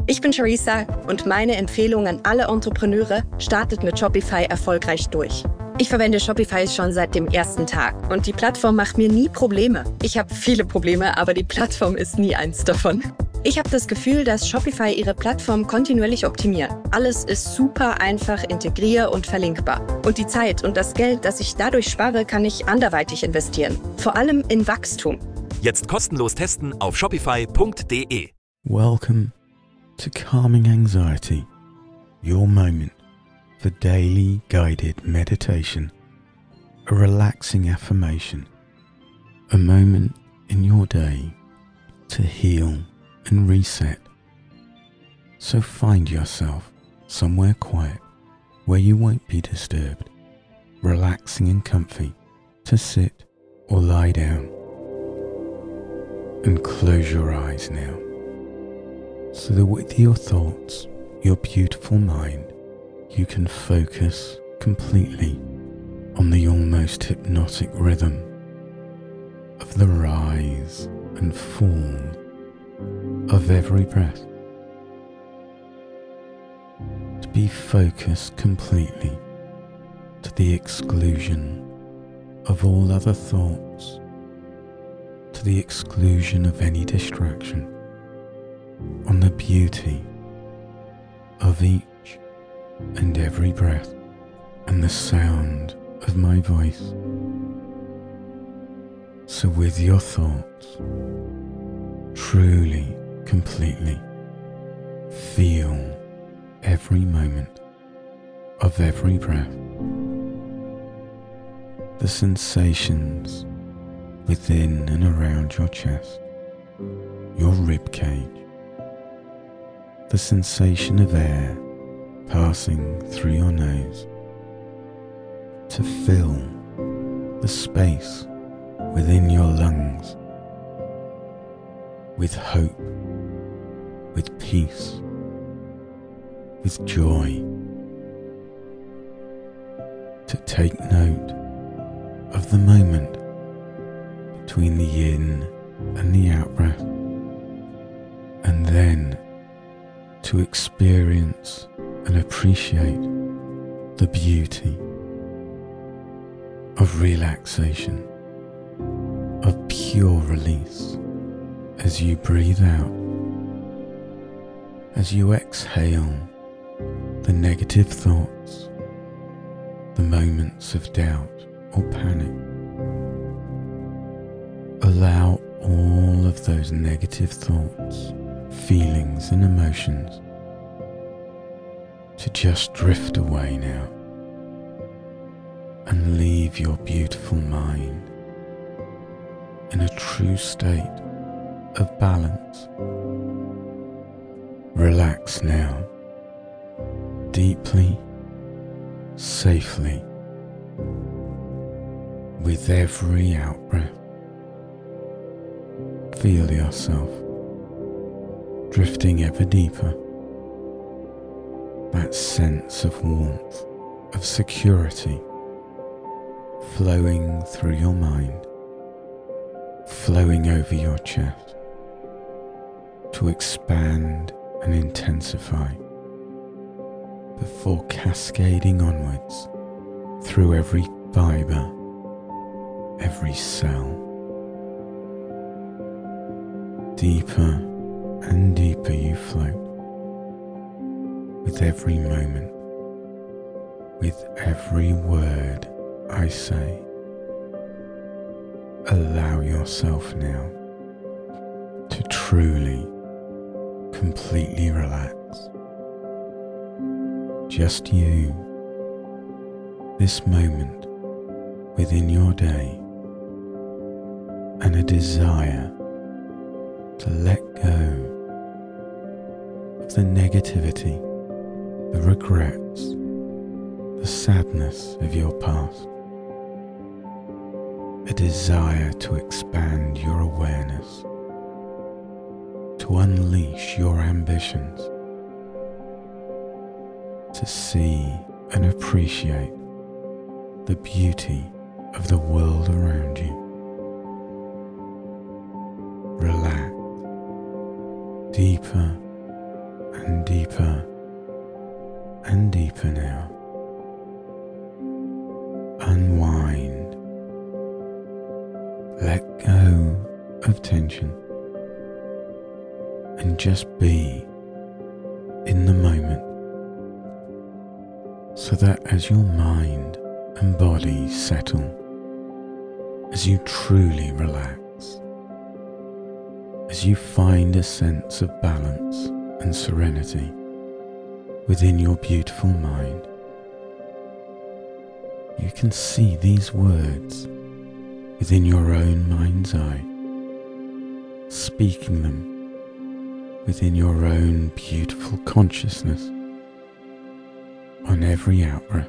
Ich bin Charissa und meine Empfehlung an alle Entrepreneure: startet mit Shopify erfolgreich durch. Ich verwende Shopify schon seit dem ersten Tag und die Plattform macht mir nie Probleme. Ich habe viele Probleme, aber die Plattform ist nie eins davon. Ich habe das Gefühl, dass Shopify ihre Plattform kontinuierlich optimiert. Alles ist super einfach integrier- und verlinkbar. Und die Zeit und das Geld, das ich dadurch spare, kann ich anderweitig investieren. Vor allem in Wachstum. Jetzt kostenlos testen auf shopify.de. Welcome to Calming Anxiety, your moment for daily guided meditation, a relaxing affirmation, a moment in your day to heal and reset. So find yourself somewhere quiet where you won't be disturbed, relaxing and comfy to sit or lie down. And close your eyes now, so that with your thoughts, your beautiful mind, you can focus completely on the almost hypnotic rhythm of the rise and fall of every breath. To be focused completely to the exclusion of all other thoughts, to the exclusion of any distraction, on the beauty of each and every breath and the sound of my voice. So with your thoughts, truly, completely feel every moment of every breath, the sensations within and around your chest, your rib cage, the sensation of air passing through your nose to fill the space within your lungs with hope, with peace, with joy. To take note of the moment between the in and the out breath, and then to experience and appreciate the beauty of relaxation, of pure release as you breathe out, as you exhale the negative thoughts, the moments of doubt or panic. Allow all of those negative thoughts, feelings and emotions to just drift away now and leave your beautiful mind in a true state of balance. Relax now, deeply, safely, with every out-breath. Feel yourself drifting ever deeper, that sense of warmth, of security, flowing through your mind, flowing over your chest, to expand and intensify, before cascading onwards through every fibre, every cell. Deeper and deeper you float, with every moment, with every word I say. Allow yourself now to truly, completely relax. Just you, this moment within your day, and a desire to let go of the negativity, the regrets, the sadness of your past. A desire to expand your awareness, to unleash your ambitions, to see and appreciate the beauty of the world around you. Relax deeper and deeper and deeper now. Unwind. Let go of tension and just be in the moment, so that as your mind and body settle, as you truly relax, as you find a sense of balance and serenity within your beautiful mind, you can see these words within your own mind's eye, speaking them within your own beautiful consciousness on every out-breath.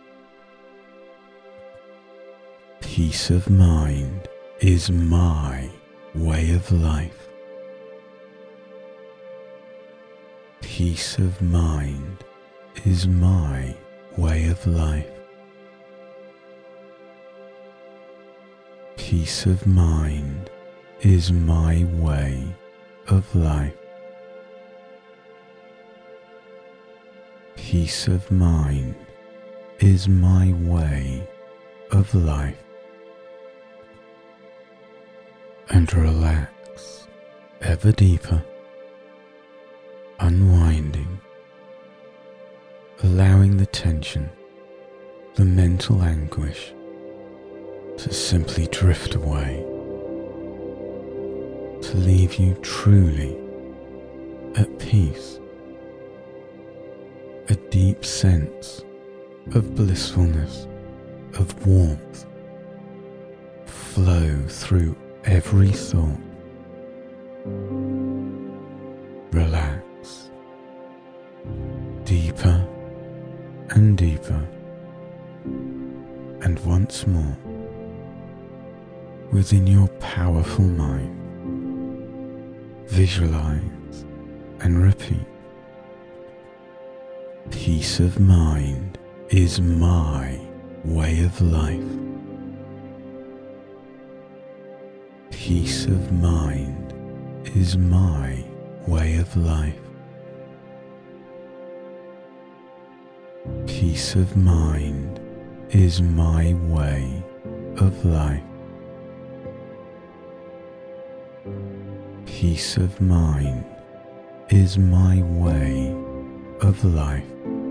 Peace of mind is my way of life. Peace of mind is my way of life. Peace of mind is my way of life. Peace of mind is my way of life. And relax ever deeper, unwinding, allowing the tension, the mental anguish to simply drift away, to leave you truly at peace. A deep sense of blissfulness, of warmth, flow through every thought. Relax deeper and deeper, and once more within your powerful mind, visualize and repeat. Peace of mind is my way of life. Peace of mind is my way of life. Peace of mind is my way of life. Peace of mind is my way of life.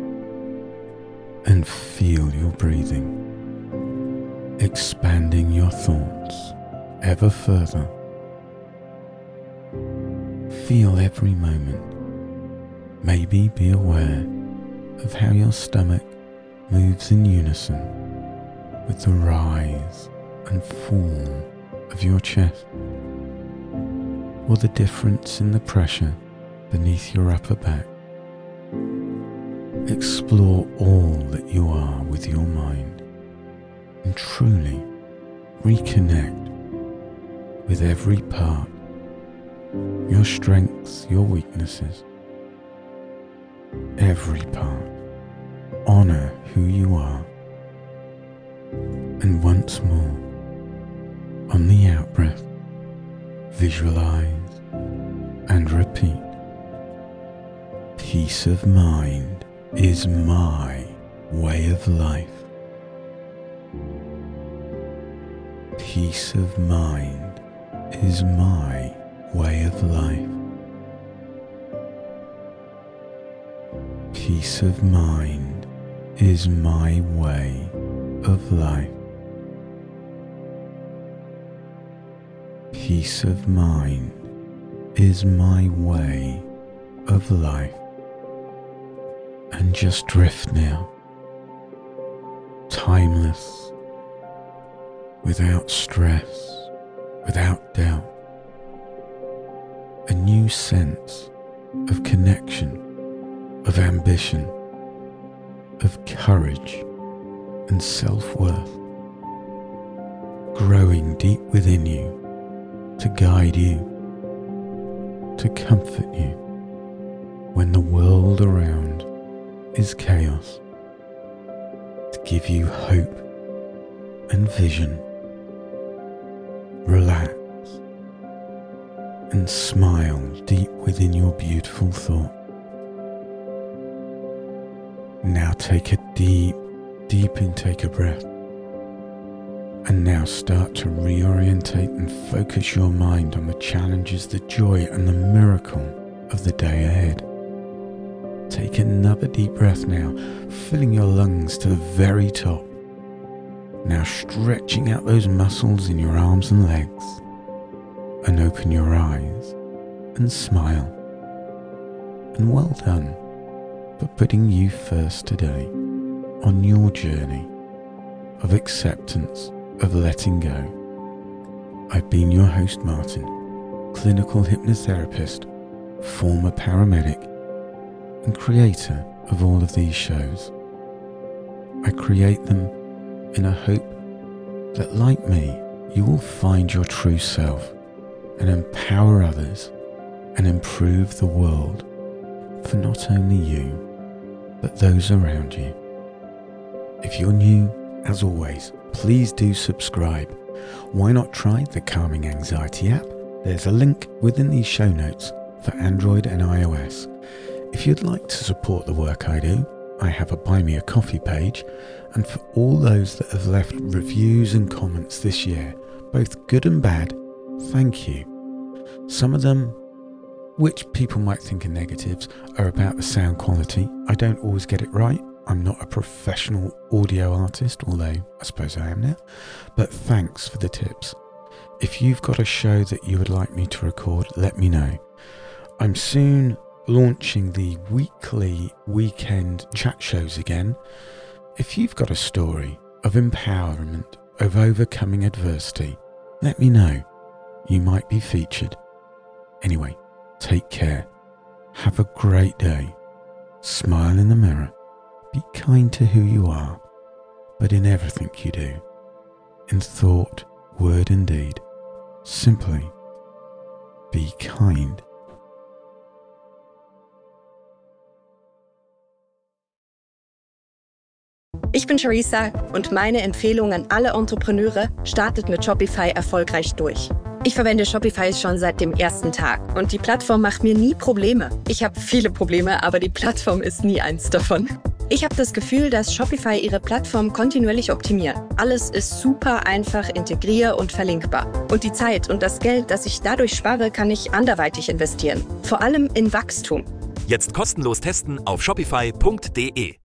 And feel your breathing, expanding your thoughts ever further. Feel every moment. Maybe be aware of how your stomach moves in unison with the rise and fall of your chest, or the difference in the pressure beneath your upper back. Explore all that you are with your mind and truly reconnect with every part, your strengths, your weaknesses, every part. Honor who you are. And once more, on the out-breath, visualize and repeat. Peace of mind is my way of life. Peace of mind is my way of life. Peace of mind is my way of life. Peace of mind is my way of life. And just drift now, timeless, without stress, without doubt. A new sense of connection, of ambition, of courage and self-worth, growing deep within you to guide you, to comfort you when the world around is chaos, to give you hope and vision. Relax and smile deep within your beautiful thought. Now take a deep intake of breath. And now start to reorientate and focus your mind on the challenges, the joy and the miracle of the day ahead. Take another deep breath now, filling your lungs to the very top. Now stretching out those muscles in your arms and legs. And open your eyes and smile. And well done for putting you first today on your journey of acceptance, of letting go. I've been your host, Martin, clinical hypnotherapist, former paramedic, and creator of all of these shows. I create them in a hope that, like me, you will find your true self and empower others and improve the world for not only you, but those around you. If you're new, as always, please do subscribe. Why not try the Calming Anxiety app? There's a link within these show notes for Android and iOS. If you'd like to support the work I do, I have a Buy Me a Coffee page, and for all those that have left reviews and comments this year, both good and bad, thank you. Some of them, which people might think are negatives, are about the sound quality. I don't always get it right. I'm not a professional audio artist, although I suppose I am now. But thanks for the tips. If you've got a show that you would like me to record, let me know. I'm soon launching the weekly weekend chat shows again. If you've got a story of empowerment, of overcoming adversity, let me know. You might be featured. Anyway, take care. Have a great day. Smile in the mirror. Be kind to who you are, but in everything you do, in thought, word and deed, simply be kind. Ich bin Charissa und meine Empfehlung an alle Entrepreneure: startet mit Shopify erfolgreich durch. Ich verwende Shopify schon seit dem ersten Tag und die Plattform macht mir nie Probleme. Ich habe viele Probleme, aber die Plattform ist nie eins davon. Ich habe das Gefühl, dass Shopify ihre Plattform kontinuierlich optimiert. Alles ist super einfach integrier- und verlinkbar. Und die Zeit und das Geld, das ich dadurch spare, kann ich anderweitig investieren. Vor allem in Wachstum. Jetzt kostenlos testen auf shopify.de.